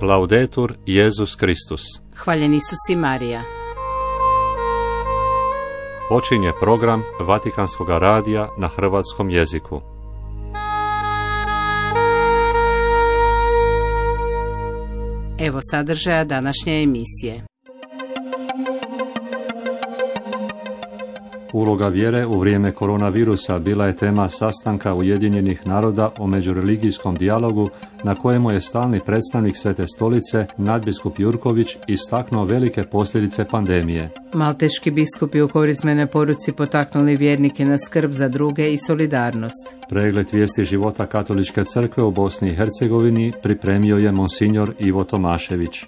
Laudetur Jesus Kristus. Hvaljen Isus i Marija. Počinje program Vatikanskog radija na hrvatskom jeziku. Evo sadržaja današnje emisije. Uloga vjere u vrijeme koronavirusa bila je tema sastanka Ujedinjenih naroda o međureligijskom dijalogu na kojemu je stalni predstavnik Svete Stolice, nadbiskup Jurković, istaknuo velike posljedice pandemije. Malteški biskupi u korizmenoj poruci potaknuli vjernike na skrb za druge i solidarnost. Pregled vijesti života Katoličke crkve u Bosni i Hercegovini pripremio je monsinjor Ivo Tomašević.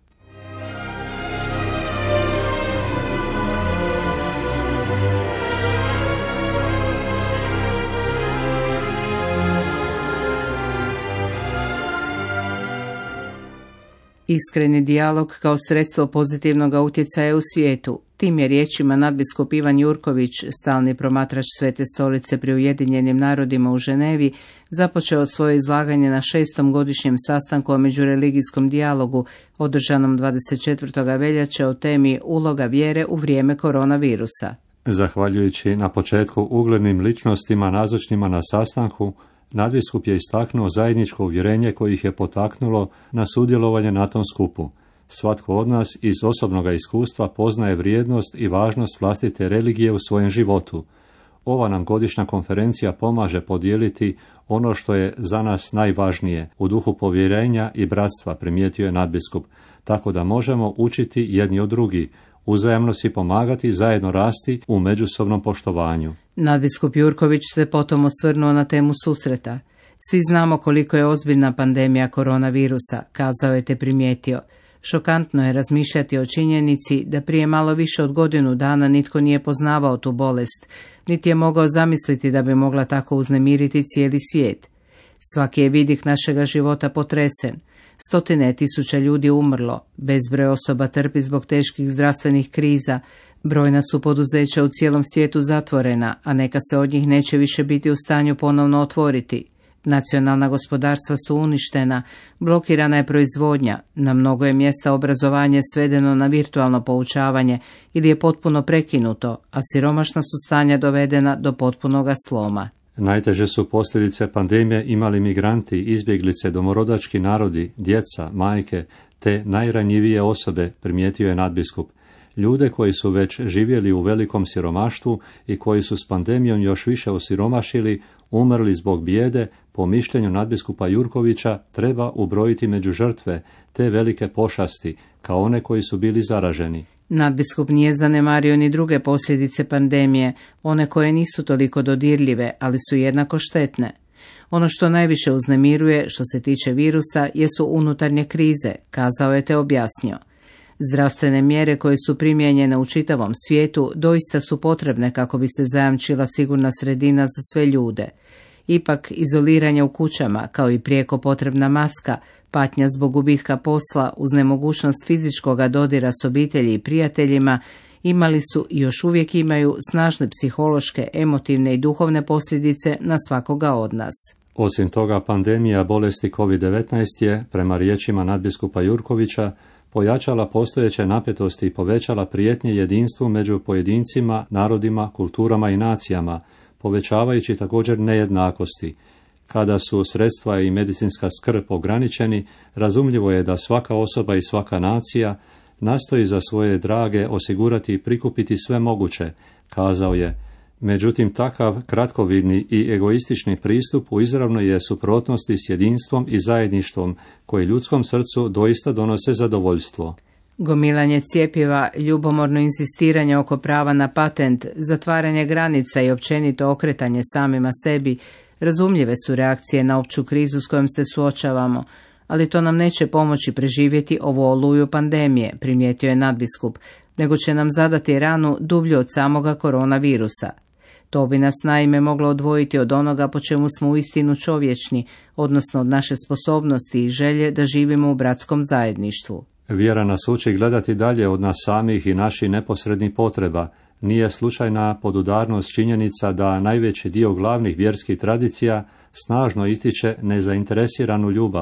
Iskreni dijalog kao sredstvo pozitivnog utjecaja u svijetu. Tim je riječima nadbiskup Ivan Jurković, stalni promatrač Svete Stolice pri Ujedinjenim narodima u Ženevi, započeo svoje izlaganje na 6. godišnjem sastanku o međureligijskom dijalogu održanom 24. veljače o temi uloga vjere u vrijeme koronavirusa. Zahvaljujući na početku uglednim ličnostima nazočnima na sastanku, nadbiskup je istaknuo zajedničko uvjerenje koje ih je potaknulo na sudjelovanje na tom skupu. Svatko od nas iz osobnog iskustva poznaje vrijednost i važnost vlastite religije u svojem životu. Ova nam godišnja konferencija pomaže podijeliti ono što je za nas najvažnije u duhu povjerenja i bratstva, primijetio je nadbiskup, tako da možemo učiti jedni od drugih, uzajamno si pomagati, zajedno rasti u međusobnom poštovanju. Nadbiskup Jurković se potom osvrnuo na temu susreta. Svi znamo koliko je ozbiljna pandemija koronavirusa, kazao je te primijetio. Šokantno je razmišljati o činjenici da prije malo više od godinu dana nitko nije poznavao tu bolest, niti je mogao zamisliti da bi mogla tako uznemiriti cijeli svijet. Svaki je vidik našega života potresen. Stotine tisuća ljudi umrlo, bezbroj osoba trpi zbog teških zdravstvenih kriza, brojna su poduzeća u cijelom svijetu zatvorena, a neka se od njih neće više biti u stanju ponovno otvoriti. Nacionalna gospodarstva su uništena, blokirana je proizvodnja, na mnogo je mjesta obrazovanje svedeno na virtualno poučavanje ili je potpuno prekinuto, a siromašna su stanja dovedena do potpunoga sloma. Najteže su posljedice pandemije imali migranti, izbjeglice, domorodački narodi, djeca, majke, te najranjivije osobe, primijetio je nadbiskup. Ljude koji su već živjeli u velikom siromaštvu i koji su s pandemijom još više osiromašili, umrli zbog bijede, po mišljenju nadbiskupa Jurkovića treba ubrojiti među žrtve te velike pošasti, kao one koji su bili zaraženi. Nadbiskup nije zanemario ni druge posljedice pandemije, one koje nisu toliko dodirljive, ali su jednako štetne. Ono što najviše uznemiruje što se tiče virusa jesu unutarnje krize, kazao je te objasnio. Zdravstvene mjere koje su primijenjene u čitavom svijetu doista su potrebne kako bi se zajamčila sigurna sredina za sve ljude. Ipak, izoliranje u kućama, kao i prijeko potrebna maska, patnja zbog gubitka posla uz nemogućnost fizičkoga dodira s obitelji i prijateljima, imali su i još uvijek imaju snažne psihološke, emotivne i duhovne posljedice na svakoga od nas. Osim toga, pandemija bolesti COVID-19 je, prema riječima nadbiskupa Jurkovića, pojačala postojeće napetosti i povećala prijetnje jedinstvu među pojedincima, narodima, kulturama i nacijama, povećavajući također nejednakosti. Kada su sredstva i medicinska skrb ograničeni, razumljivo je da svaka osoba i svaka nacija nastoji za svoje drage osigurati i prikupiti sve moguće, kazao je. Međutim, takav kratkovidni i egoistični pristup u izravnoj je suprotnosti s jedinstvom i zajedništvom koji ljudskom srcu doista donose zadovoljstvo. Gomilanje cjepiva, ljubomorno insistiranje oko prava na patent, zatvaranje granica i općenito okretanje samima sebi razumljive su reakcije na opću krizu s kojom se suočavamo, ali to nam neće pomoći preživjeti ovu oluju pandemije, primijetio je nadbiskup, nego će nam zadati ranu dublju od samoga koronavirusa. To bi nas naime moglo odvojiti od onoga po čemu smo uistinu čovječni, odnosno od naše sposobnosti i želje da živimo u bratskom zajedništvu. Vjera nas uči gledati dalje od nas samih i naših neposrednih potreba. Nije slučajna podudarnost činjenica da najveći dio glavnih vjerskih tradicija snažno ističe nezainteresiranu ljubav,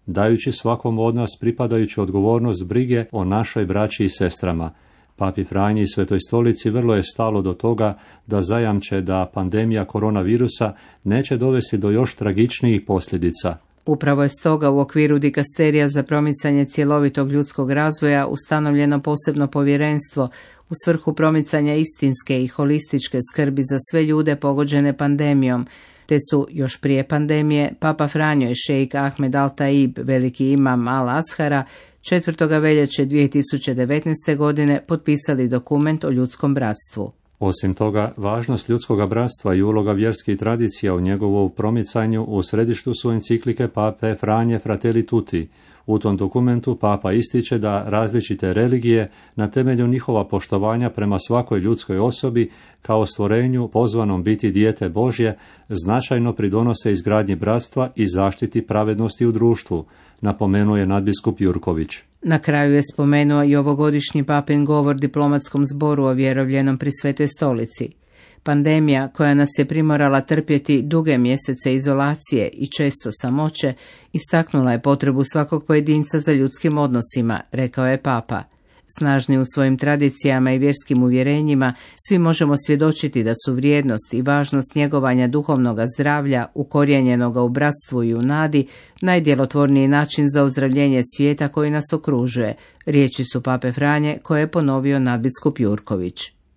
dajući svakom od nas pripadajuću odgovornost brige o našoj braći i sestrama. Papi Franji i Svetoj Stolici vrlo je stalo do toga da zajamče da pandemija koronavirusa neće dovesti do još tragičnijih posljedica. Upravo je stoga u okviru Dikasterija za promicanje cjelovitog ljudskog razvoja ustanovljeno posebno povjerenstvo u svrhu promicanja istinske i holističke skrbi za sve ljude pogođene pandemijom, te su još prije pandemije Papa Franjo i šejk Ahmed Al-Taib, veliki imam Al-Azhara, 4. veljače 2019. godine potpisali dokument o ljudskom bratstvu. Osim toga, važnost ljudskog bratstva i uloga vjerskih tradicija u njegovu promicanju u središtu su enciklike Pape Franje Fratelli Tutti. U tom dokumentu Papa ističe da različite religije na temelju njihova poštovanja prema svakoj ljudskoj osobi kao stvorenju pozvanom biti dijete Božje značajno pridonose izgradnji bratstva i zaštiti pravednosti u društvu, napomenuo je nadbiskup Jurković. Na kraju je spomenuo i ovogodišnji papin govor diplomatskom zboru ovjerovljenom pri Svetoj Stolici. Pandemija koja nas je primorala trpjeti duge mjesece izolacije i često samoće, istaknula je potrebu svakog pojedinca za ljudskim odnosima, rekao je Papa. Snažni u svojim tradicijama i vjerskim uvjerenjima, svi možemo svjedočiti da su vrijednost i važnost njegovanja duhovnog zdravlja, ukorijenjenoga u bratstvu i u nadi, najdjelotvorniji način za ozdravljenje svijeta koji nas okružuje. Riječi su Pape Franje koje je ponovio nadbiskup Jurković.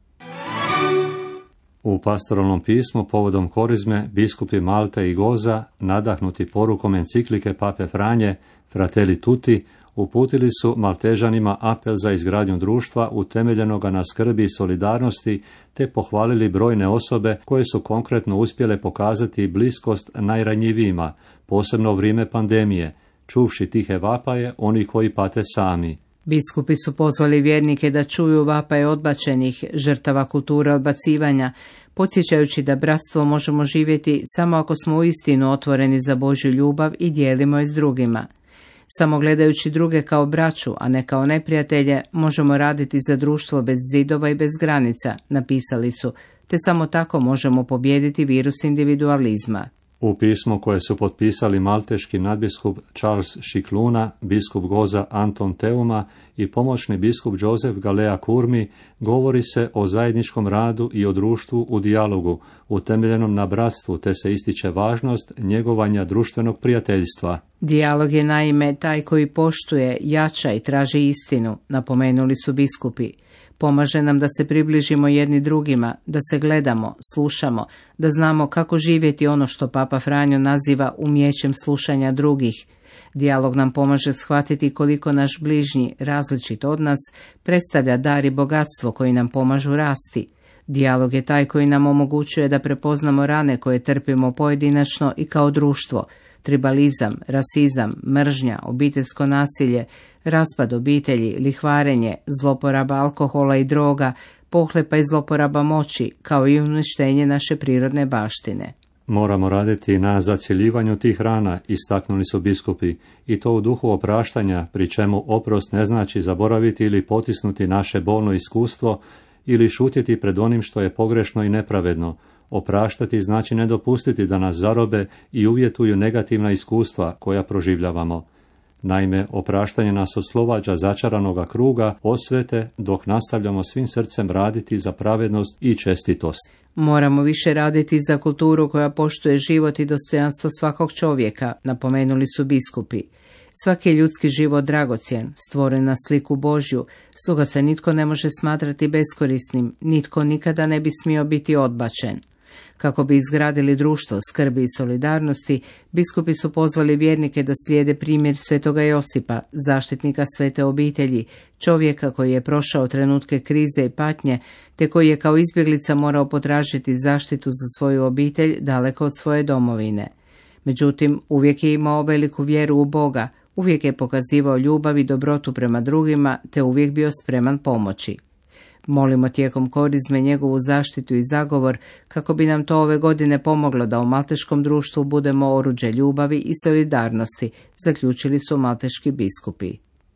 U pastoralnom pismu povodom korizme biskupi Malte i Goza, nadahnuti porukom enciklike Pape Franje Fratelli Tutti, uputili su Maltežanima apel za izgradnju društva utemeljenoga na skrbi i solidarnosti, te pohvalili brojne osobe koje su konkretno uspjele pokazati bliskost najranjivijima, posebno u vrijeme pandemije, čuvši tihe vapaje oni koji pate sami. Biskupi su pozvali vjernike da čuju vapaje odbačenih, žrtava kulture odbacivanja, podsjećajući da bratstvo možemo živjeti samo ako smo uistinu otvoreni za Božju ljubav i dijelimo je s drugima. Samo gledajući druge kao braću, a ne kao neprijatelje, možemo raditi za društvo bez zidova i bez granica, napisali su, te samo tako možemo pobijediti virus individualizma. U pismu koje su potpisali malteški nadbiskup Charles Šikluna, biskup Goza Anton Teuma i pomoćni biskup Joseph Galea Kurmi govori se o zajedničkom radu i o društvu u dijalogu, utemeljenom na bratstvu, te se ističe važnost njegovanja društvenog prijateljstva. Dijalog je naime taj koji poštuje, jača i traži istinu, napomenuli su biskupi. Pomaže nam da se približimo jedni drugima, da se gledamo, slušamo, da znamo kako živjeti ono što Papa Franjo naziva umijećem slušanja drugih. Dijalog nam pomaže shvatiti koliko naš bližnji, različit od nas, predstavlja dar i bogatstvo koji nam pomažu rasti. Dijalog je taj koji nam omogućuje da prepoznamo rane koje trpimo pojedinačno i kao društvo. Tribalizam, rasizam, mržnja, obiteljsko nasilje, raspad obitelji, lihvarenje, zloporaba alkohola i droga, pohlepa i zloporaba moći, kao i uništenje naše prirodne baštine. Moramo raditi na zacjeljivanju tih rana, istaknuli su biskupi, i to u duhu opraštanja, pri čemu oprost ne znači zaboraviti ili potisnuti naše bolno iskustvo ili šutjeti pred onim što je pogrešno i nepravedno. Opraštati znači ne dopustiti da nas zarobe i uvjetuju negativna iskustva koja proživljavamo. Naime, opraštanje nas oslobađa začaranoga kruga osvete dok nastavljamo svim srcem raditi za pravednost i čestitost. Moramo više raditi za kulturu koja poštuje život i dostojanstvo svakog čovjeka, napomenuli su biskupi. Svaki je ljudski život dragocjen, stvoren na sliku Božju, stoga se nitko ne može smatrati beskorisnim, nitko nikada ne bi smio biti odbačen. Kako bi izgradili društvo skrbi i solidarnosti, biskupi su pozvali vjernike da slijede primjer svetoga Josipa, zaštitnika svete obitelji, čovjeka koji je prošao trenutke krize i patnje, te koji je kao izbjeglica morao potražiti zaštitu za svoju obitelj daleko od svoje domovine. Međutim, uvijek je imao veliku vjeru u Boga, uvijek je pokazivao ljubav i dobrotu prema drugima, te uvijek bio spreman pomoći. Molimo tijekom korizme njegovu zaštitu i zagovor kako bi nam to ove godine pomoglo da u malteškom društvu budemo oruđe ljubavi i solidarnosti, zaključili su malteški biskupi.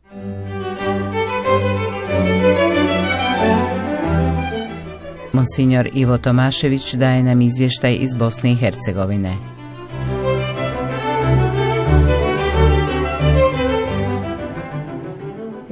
Monsignor Ivo Tomašević daje nam izvještaj iz Bosne i Hercegovine.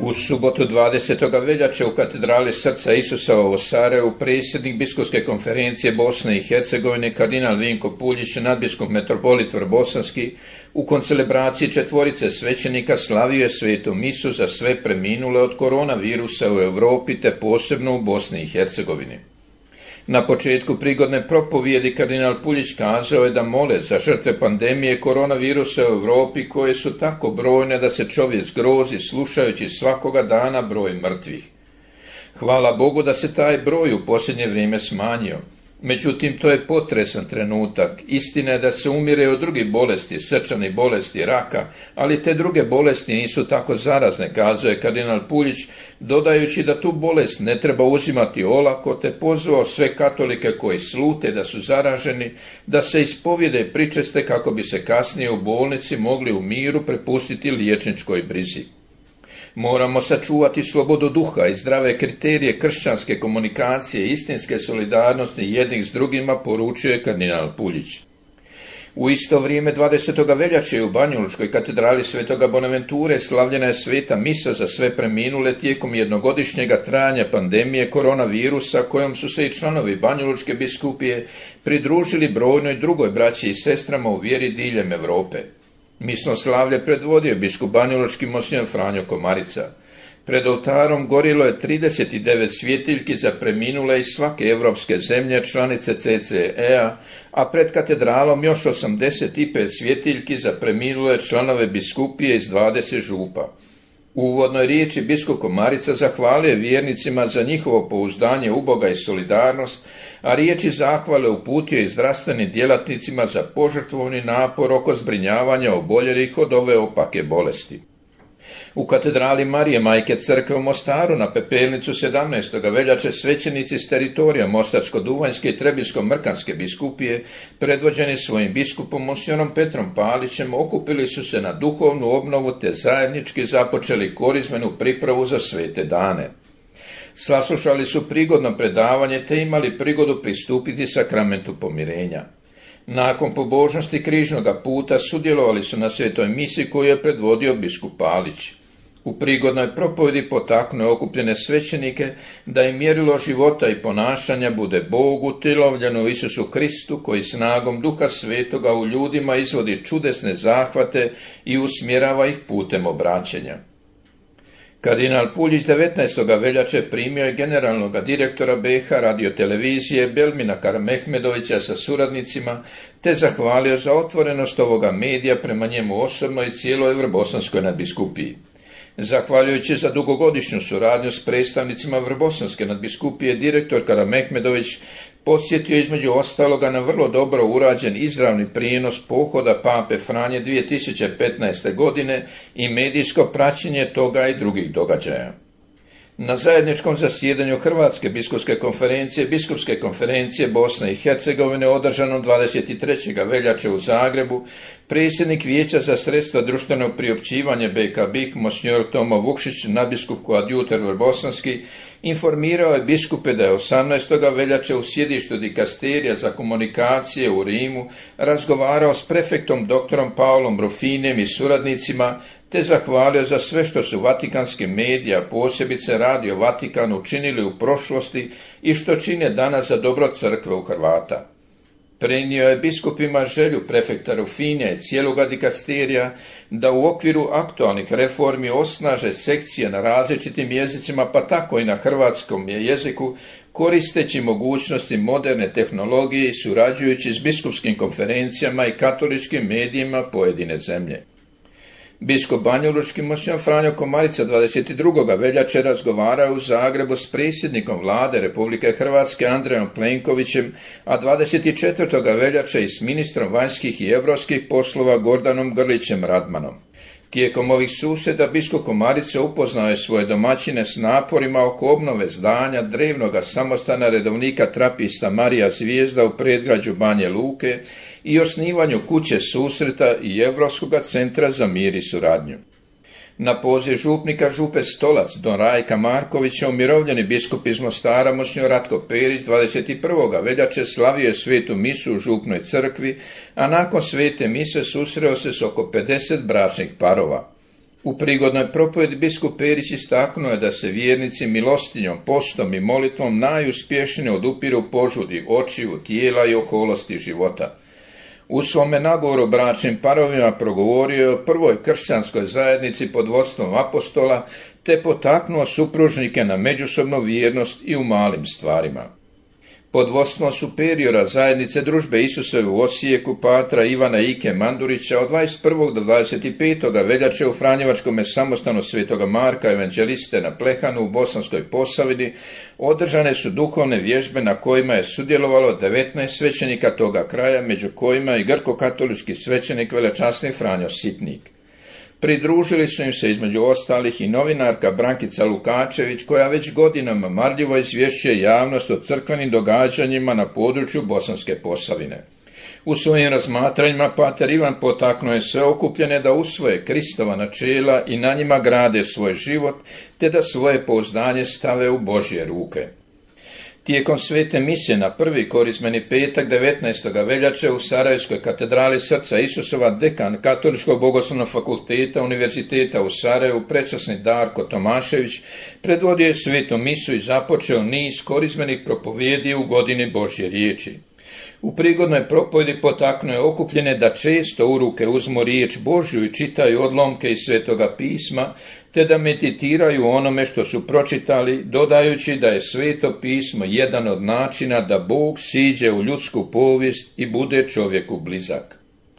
U subotu 20. veljače u katedrali Srca Isusova u Sarajevu predsjednik biskupske konferencije Bosne i Hercegovine kardinal Vinko Puljić, nadbiskup metropolit Vrbosanski, u koncelebraciji četvorice svećenika slavio je svetu misu za sve preminule od koronavirusa u Europi te posebno u Bosni i Hercegovini. Na početku prigodne propovijedi kardinal Puljić kazao je da mole za žrtve pandemije koronavirusa u Europi koje su tako brojne da se čovjek zgrozi slušajući svakoga dana broj mrtvih. Hvala Bogu da se taj broj u posljednje vrijeme smanjio. Međutim, to je potresan trenutak. Istina je da se umire od drugih bolesti, srčanih bolesti, raka, ali te druge bolesti nisu tako zarazne, kazao je kardinal Puljić, dodajući da tu bolest ne treba uzimati olako, te pozvao sve katolike koji slute da su zaraženi, da se ispovjede i pričeste kako bi se kasnije u bolnici mogli u miru prepustiti liječničkoj brizi. Moramo sačuvati slobodu duha i zdrave kriterije kršćanske komunikacije i istinske solidarnosti jednih s drugima, poručuje kardinal Puljić. U isto vrijeme 20. veljače u Banjalučkoj katedrali Svetoga Bonaventure slavljena je sveta misa za sve preminule tijekom jednogodišnjega trajanja pandemije koronavirusa, kojom su se i članovi Banjalučke biskupije pridružili brojnoj drugoj braći i sestrama u vjeri diljem Europe. Misno slavlje predvodio biskup banjalučki monsignor Franjo Komarica. Pred oltarom gorilo je 39 svjetiljki za preminule iz svake europske zemlje članice CCE-a, a pred katedralom još 85 svjetiljki za preminule članove biskupije iz 20 župa. U uvodnoj riječi biskup Komarica zahvalio je vjernicima za njihovo pouzdanje u Boga i solidarnost, a riječi zahvale uputio i zdravstvenim djelatnicima za požrtvovni napor oko zbrinjavanja oboljelih od ove opake bolesti. U katedrali Marije Majke Crkve u Mostaru na Pepelnicu 17. veljače svećenici s teritorija Mostarsko-Duvanjske i Trebinsko-Mrkanske biskupije, predvođeni svojim biskupom monsignorom Petrom Palićem, okupili su se na duhovnu obnovu te zajednički započeli korizmenu pripravu za svete dane. Saslušali su prigodno predavanje te imali prigodu pristupiti sakramentu pomirenja. Nakon pobožnosti križnoga puta sudjelovali su na svetoj misi koju je predvodio biskup Palić. U prigodnoj propovjedi potaknuo okupljene svećenike da im mjerilo života i ponašanja bude Bogu utjelovljeno u Isusu Kristu, koji snagom Duha Svetoga u ljudima izvodi čudesne zahvate i usmjerava ih putem obraćenja. Kardinal Puljić 19. veljače primio je generalnog direktora BiH radiotelevizije Belmina Karamehmedovića sa suradnicima, te zahvalio za otvorenost ovoga medija prema njemu osobno i cijeloj Vrbosanskoj nadbiskupiji. Zahvaljujući za dugogodišnju suradnju s predstavnicima Vrbosanske nadbiskupije, direktor Karamehmedović podsjetio između ostaloga na vrlo dobro urađen izravni prijenos pohoda Pape Franje 2015. godine i medijsko praćenje toga i drugih događaja. Na zajedničkom zasjedanju Hrvatske biskupske konferencije Bosne i Hercegovine održanom 23. veljače u Zagrebu, predsjednik Vijeća za sredstva društvenog priopćivanja BiH monsignor Tomo Vukšić, nadbiskup koadjutor Vrbosanski, informirao je biskupe da je 18. veljače u sjedištu dikasterija za komunikacije u Rimu razgovarao s prefektom doktorom Paolom Rufinijem i suradnicima, te zahvalio za sve što su vatikanski medija, posebice Radio Vatikan, učinili u prošlosti i što čine danas za dobro crkve u Hrvata. Prenio je biskupima želju prefekta Rufinija i cijeloga dikasterija da u okviru aktualnih reformi osnaže sekcije na različitim jezicima, pa tako i na hrvatskom jeziku, koristeći mogućnosti moderne tehnologije i surađujući s biskupskim konferencijama i katoličkim medijima pojedine zemlje. Biskup banjalučki monsignor Franjo Komarica 22. veljače razgovarao u Zagrebu s predsjednikom vlade Republike Hrvatske Andrejom Plenkovićem, a 24. veljače i s ministrom vanjskih i europskih poslova Gordanom Grlićem Radmanom. Tijekom ovih susjeda biskup Komarica upoznao je svoje domaćine s naporima oko obnove zdanja drevnoga samostana redovnika trapista Marija Zvijezda u predgrađu Banje Luke i osnivanju kuće susreta i Europskog centra za mir i suradnju. Na poziv župnika župe Stolac don Rajka Markovića umirovljeni biskup iz Mostara monsignor Ratko Perić 21. veljače slavio je svetu misu u župnoj crkvi, a nakon svete mise susreo se s oko 50 bračnih parova. U prigodnoj propovjedi biskup Perić istaknuo je da se vjernici milostinjom, postom i molitvom najuspješnije odupiru požudi očiju, tijela i oholosti života. U svome nagovoru bračnim parovima progovorio je o prvoj kršćanskoj zajednici pod vodstvom apostola, te potaknuo supružnike na međusobnu vjernost i u malim stvarima. Pod vodstvom superiora zajednice Družbe Isusove u Osijeku, patra Ivana Ike Mandurića, od 21. do 25. veljače u Franjevačkom samostanu Svetoga Marka evanđeliste na Plehanu u Bosanskoj Posavini održane su duhovne vježbe na kojima je sudjelovalo 19 svećenika toga kraja, među kojima i grko-katolički svećenik velečasni Franjo Sitnik. Pridružili su im se između ostalih i novinarka Brankica Lukačević, koja već godinama marljivo izvješćuje javnost o crkvenim događanjima na području Bosanske Posavine. U svojim razmatranjima pater Ivan potaknuo je sve okupljene da usvoje Kristova načela i na njima grade svoj život, te da svoje pouzdanje stave u Božje ruke. Tijekom svete mise na prvi korizmeni petak 19. veljače u Sarajevskoj katedrali Srca Isusova dekan Katoličkog bogoslovnog fakulteta Univerziteta u Sarajevu prečasni Darko Tomašević predvodio je svetu misu i započeo niz korizmenih propovjedi u godini Božje riječi. U prigodnoj propovjedi potaknuo je okupljene da često u ruke uzmu riječ Božju i čitaju odlomke iz Svetoga pisma, te da meditiraju onome što su pročitali, dodajući da je Sveto pismo jedan od načina da Bog siđe u ljudsku povijest i bude čovjeku blizak.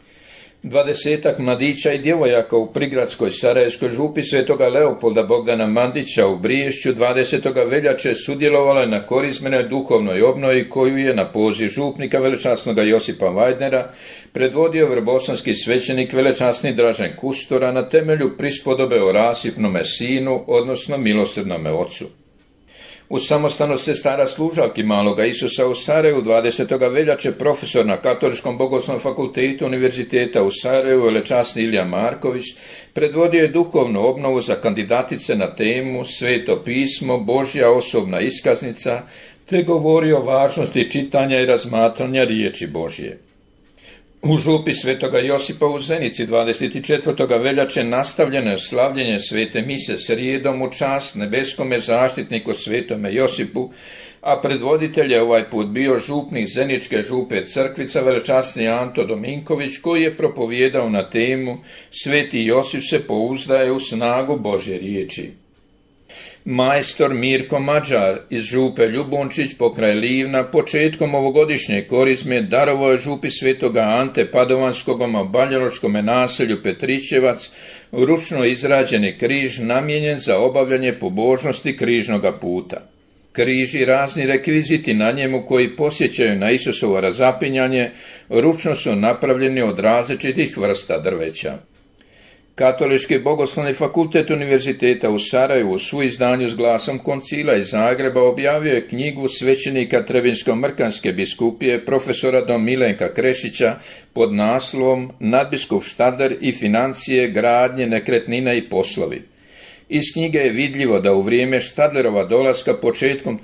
20 mladića i djevojaka u prigradskoj Sarajevskoj župi Svetoga Leopolda Bogdana Mandića u Briješću 20. veljače sudjelovalo je na korizmenoj duhovnoj obnovi koju je na poziv župnika velečasnoga Josipa Vajdnera predvodio vrbosanski svećenik velečasni Dražen Kustora na temelju prispodobe o rasipnome sinu, odnosno milosrdnome ocu. U samostanu sestara služavki Maloga Isusa u Sarajevu 20. veljače profesor na Katoličkom bogoslovnom fakultetu Univerziteta u Sarajevu velečasni Ilija Marković predvodio je duhovnu obnovu za kandidatice na temu Sveto pismo, Božja osobna iskaznica, te govorio o važnosti čitanja i razmatranja riječi Božje. U župi Svetoga Josipa u Zenici 24. veljače nastavljeno je slavljenje svete mise srijedom u čast nebeskome zaštitniku Svetome Josipu, a predvoditelj je ovaj put bio župnik Zeničke župe Crkvica velečasni Anto Dominković, koji je propovijedao na temu Sveti Josip se pouzdaje u snagu Božje riječi. Majstor Mirko Mađar iz župe Ljubončić pokraj Livna početkom ovogodišnje korizme darovao je župi Svetoga Ante Padovanskoga u banjalučkome naselju Petrićevac ručno izrađeni križ namijenjen za obavljanje pobožnosti križnoga puta. Križ i razni rekviziti na njemu koji posjećaju na Isusovo razapinjanje ručno su napravljeni od različitih vrsta drveća. Katolički bogoslovni fakultet Univerziteta u Sarajevu u suizdanju s glasom koncila iz Zagreba objavio je knjigu svećenika Trebinsko-Mrkanske biskupije profesora Dom Milenka Krešića pod naslovom Nadbiskup Štader i financije, gradnje, nekretnine i poslovi. Iz knjige je vidljivo da u vrijeme Štadlerova dolaska početkom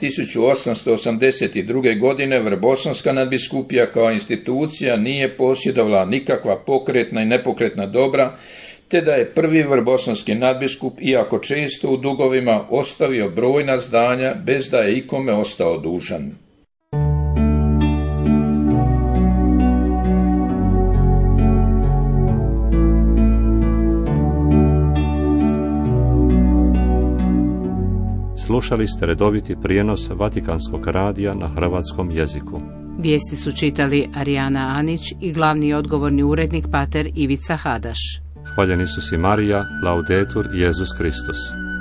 1882. godine Vrbosanska nadbiskupija kao institucija nije posjedovala nikakva pokretna i nepokretna dobra, te da je prvi vrbosanski nadbiskup, iako često u dugovima, ostavio brojna zdanja bez da je ikome ostao dužan. Slušali ste redoviti prijenos Vatikanskog radija na hrvatskom jeziku. Vijesti su čitali Arijana Anić i glavni odgovorni urednik pater Ivica Hadaš. Hvaljeni su si Marija, Laudetur, Jezus Kristus.